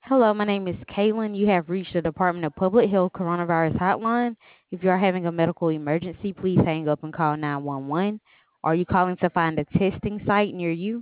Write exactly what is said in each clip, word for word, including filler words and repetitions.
Hello, my name is Kaylin. You have reached the Department of Public Health Coronavirus Hotline. If you are having a medical emergency, please hang up and call nine one one. Are you calling to find a testing site near you?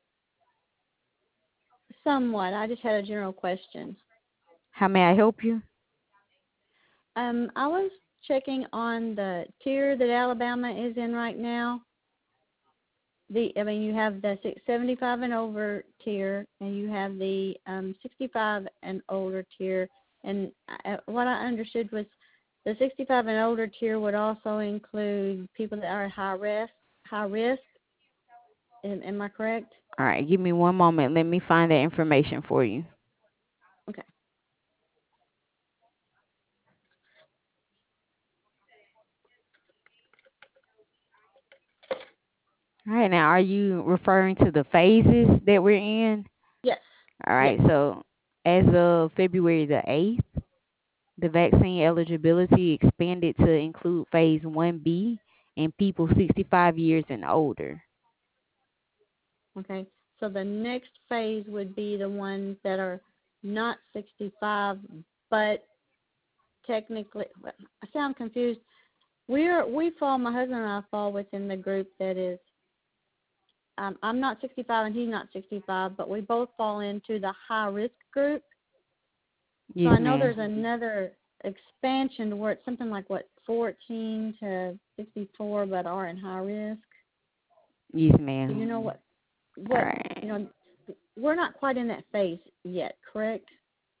Somewhat. I just had a general question. How may I help you? Um, I was checking on the tier that Alabama is in right now. The, I mean, you have the six seventy-five and over tier, and you have the um, sixty-five and older tier. And I, what I understood was the sixty-five and older tier would also include people that are at high risk. High risk. Am, am I correct? All right, give me one moment. Let me find that information for you. Okay. All right, now are you referring to the phases that we're in? Yes. All right, Yes. so as of February the eighth, the vaccine eligibility expanded to include phase one B and people sixty-five years and older. Okay. So the next phase would be the ones that are not sixty-five, but technically, well, I sound confused. We're we fall. My husband and I fall within the group that is. Um, I'm not sixty-five and he's not sixty-five, but we both fall into the high risk group. So Yes, I know ma'am. there's another expansion where it's something like what fourteen to sixty-four, but are in high risk. Yes, Do you know ma'am. what All what you right. know? We're not quite in that phase yet, correct?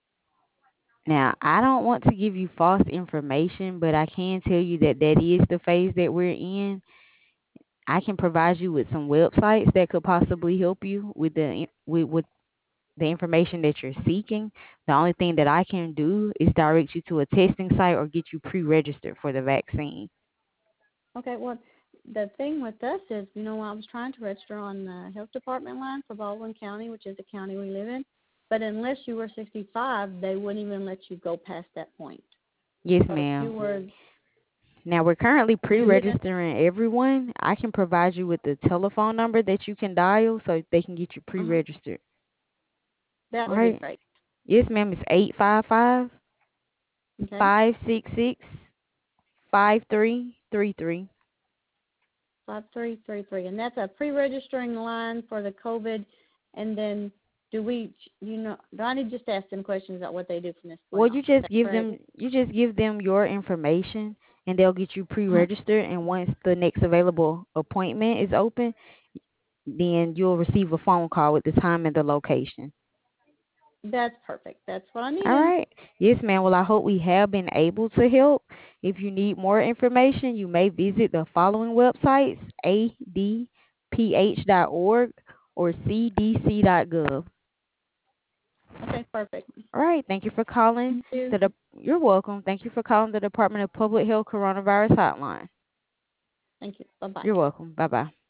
Now, I don't want to give you false information, but I can tell you that that is the phase that we're in. I can provide you with some websites that could possibly help you with the with, with the information that you're seeking. The only thing that I can do is direct you to a testing site or get you pre-registered for the vaccine. Okay, well, the thing with us is, you know, I was trying to register on the health department line for Baldwin County, which is the county we live in, but unless you were sixty-five, they wouldn't even let you go past that point. Yes, So if ma'am. you were, Now we're currently you live in, pre-registering everyone. I can provide you with the telephone number that you can dial so they can get you uh-huh, pre-registered. that All would be right. great. Yes, ma'am. It's eight five five Okay, five six six five three three three. five three three three, and that's a pre-registering line for the COVID, and then do we, you know, do I need just to ask them questions about what they do from this Well, point you on? Is just that give correct? them you just give them your information and they'll get you Uh-huh. pre-registered, and once the next available appointment is open, then you'll receive a phone call with the time and the location. That's perfect. That's what I All needed. right. Yes, ma'am. Well, I hope we have been able to help. If you need more information, you may visit the following websites: a d p h dot org or c d c dot gov. Okay, perfect. All right. Thank you for calling Thank you. the. De- You're welcome. Thank you for calling the Department of Public Health Coronavirus Hotline. Thank you. Bye bye. You're welcome. Bye bye.